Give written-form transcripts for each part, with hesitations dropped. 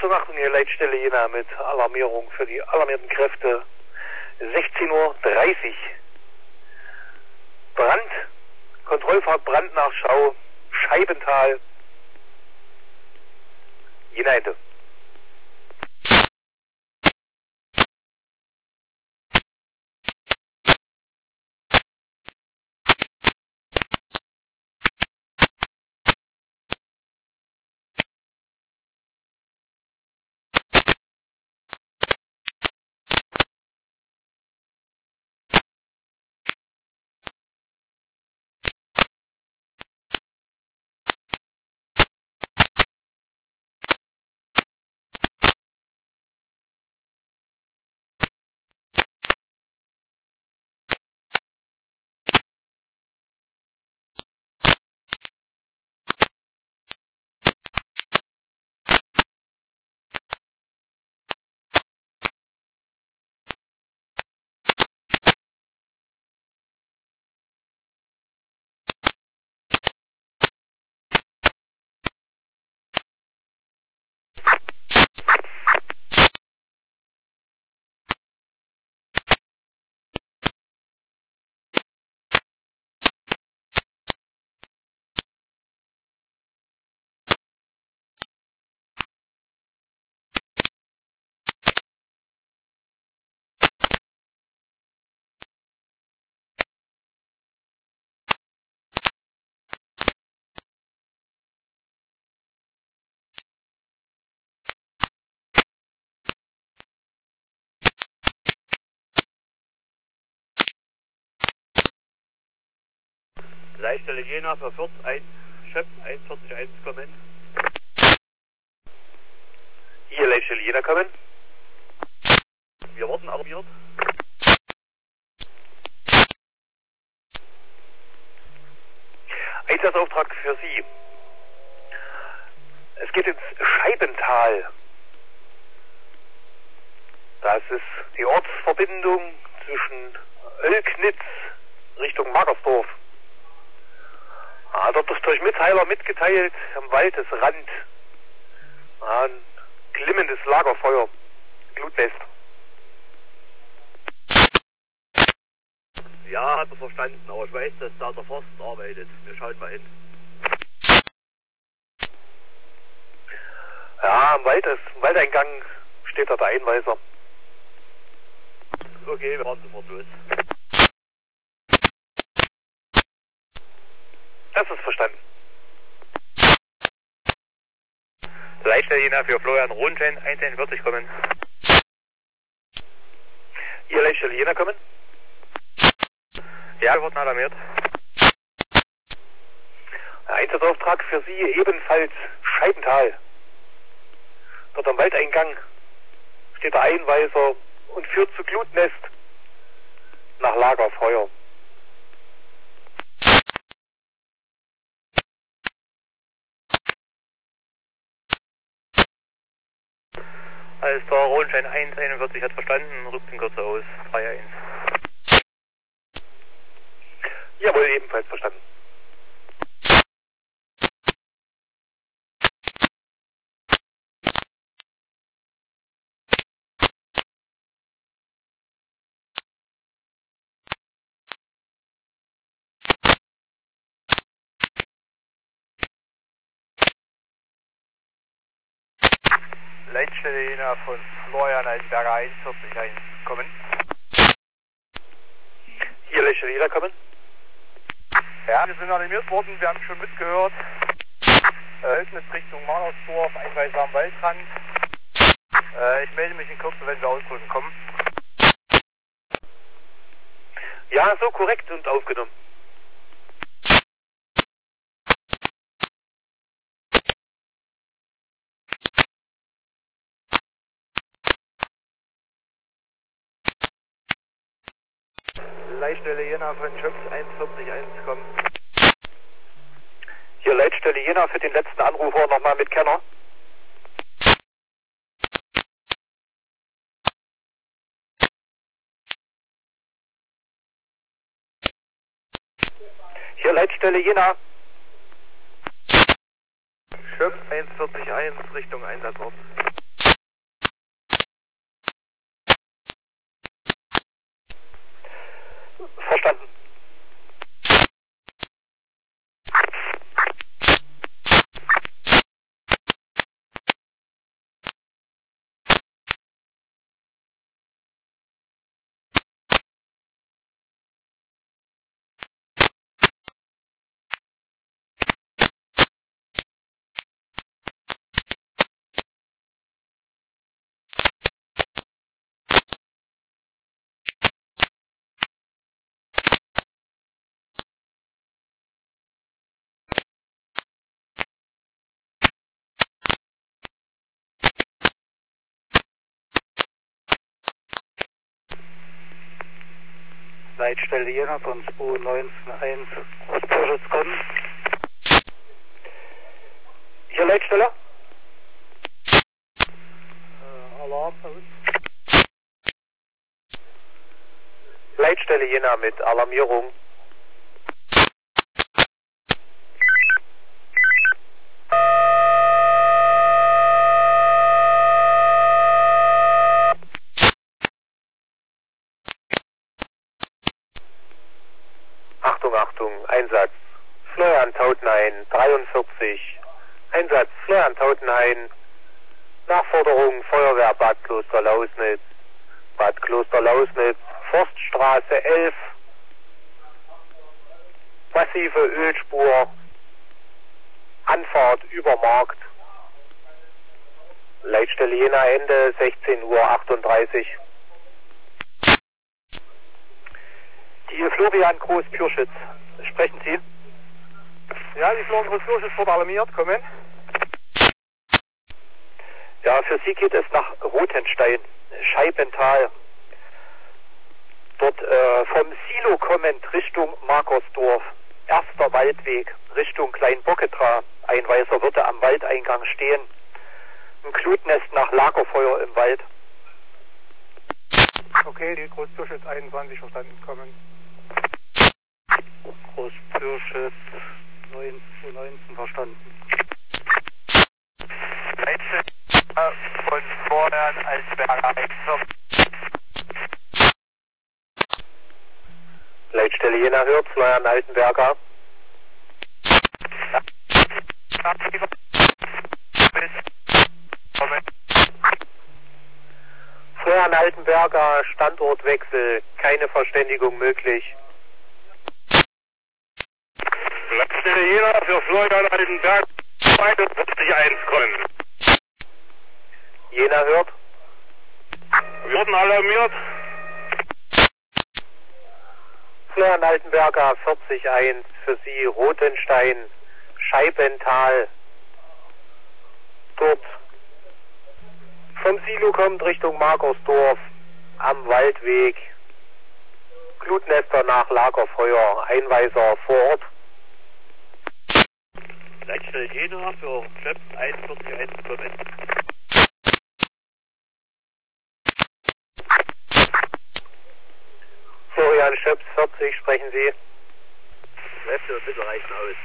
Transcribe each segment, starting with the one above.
Achtung, Achtung, hier Leitstelle Jena mit Alarmierung für die alarmierten Kräfte. 16:30 Uhr. Brand, Kontrollfahrt Brandnachschau, Scheibental, Jena Ende. Leitstelle Jena für Fürth 1, Schöpf 141 kommen. Hier Leitstelle Jena kommen. Wir wurden alarmiert. Einsatzauftrag für Sie. Es geht ins Scheibental. Das ist die Ortsverbindung zwischen Oelknitz Richtung Magersdorf. Dort ist durch Mitteiler mitgeteilt, am Waldesrand ein glimmendes Lagerfeuer, Glutnest. Ja, hat er verstanden, aber ich weiß, dass da der Forst arbeitet. Wir schauen mal hin. Ja, am Waldeingang steht da der Einweiser. Okay, wir fahren sofort los. Das ist verstanden. Leitstelle Jena für Florian Rundchen 141 kommen. Hier Leitstelle Jena kommen. Ja, wir wurden alarmiert. Einsatzauftrag für Sie ebenfalls Scheibental. Dort am Waldeingang steht der Einweiser und führt zu Glutnest nach Lagerfeuer. Alles klar, Rundschein 141 hat verstanden, rückt in Kürze aus, 3-1. Jawohl, ebenfalls verstanden. Leitstelle Jena von Florian Eisenberger 141 kommen. Hier Leitstelle Jena kommen. Ja, wir sind alarmiert worden, wir haben schon mitgehört. Oelknitz Richtung Magersdorf, Einweiser am Waldrand. Ich melde mich in Kürze, wenn wir ausrücken kommen. Ja, so korrekt und aufgenommen. Leitstelle Jena von Schöpf 141 kommen. Hier Leitstelle Jena für den letzten Anrufer nochmal mit Kenner. Hier Leitstelle Jena. Schöpf 141 Richtung Einsatzort. Leitstelle Jena von 219.1 Großpürschitz kommen. Hier Leitstelle? Alarm aus. Leitstelle Jena mit Alarmierung. Achtung, Achtung, Einsatz. Florian Tautenhain, 43. Einsatz, Florian Tautenhain. Nachforderung, Feuerwehr Bad Kloster-Lausnitz. Bad Kloster-Lausnitz, Forststraße 11. Massive Ölspur. Anfahrt über Markt. Leitstelle Jena, Ende 16:38 Uhr. Die Florian Groß-Pürschitz. Sprechen Sie? Ja, die Florian Groß-Pürschitz wurde alarmiert, kommen. Ja, für Sie geht es nach Rothenstein, Scheibental. Dort vom Silo kommend Richtung Markersdorf. Erster Waldweg Richtung Kleinbocketra. Ein weißer würde am Waldeingang stehen. Ein Glutnest nach Lagerfeuer im Wald. Okay, die Groß-Pürschitz 21 verstanden, kommen. Groß-Pürschitz 19 verstanden. Leitstelle von Florian Altenberger 41. Leitstelle Jena hört, Florian Altenberger. Florian Altenberger, Standortwechsel, keine Verständigung möglich. Leitstelle Jena für Florian Altenberger 42.1 kommen. Jena hört. Wir wurden alarmiert. Florian Altenberger 40.1 für Sie, Rothenstein, Scheibental. Dort vom Silo kommt Richtung Markersdorf am Waldweg. Glutnester nach Lagerfeuer, Einweiser vor Ort. Leitstelle Jena für Schöpf 41.1 kommen. Florian Schöps 40, sprechen Sie. Kräfte und Mittel reichen aus.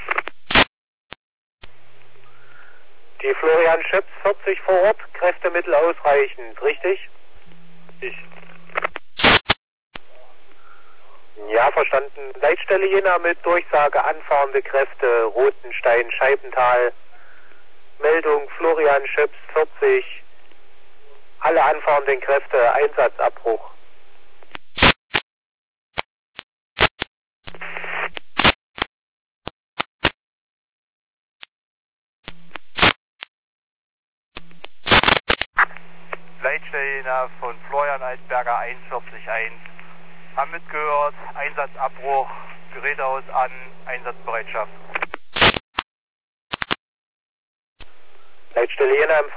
Die Florian Schöps 40 vor Ort, Kräftemittel ausreichend, richtig? Ich. Ja, verstanden. Leitstelle Jena mit Durchsage anfahrende Kräfte, Rothenstein, Scheibental. Meldung Florian Schöps 40. Alle anfahrenden Kräfte, Einsatzabbruch. Leitstelle Jena von Florian Altenberger 41.1. Haben mitgehört, Einsatzabbruch, Gerätehaus an, Einsatzbereitschaft. Leitstelle Jena